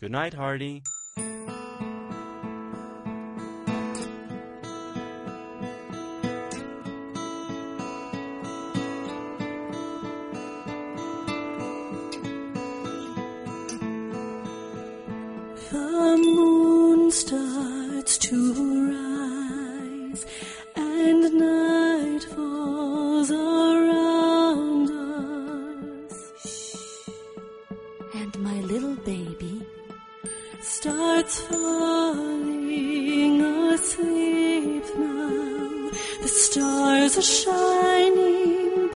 Good night, Hardy. The moon starts to rise and night falls around us. And my little baby starts falling asleep now. The stars are shining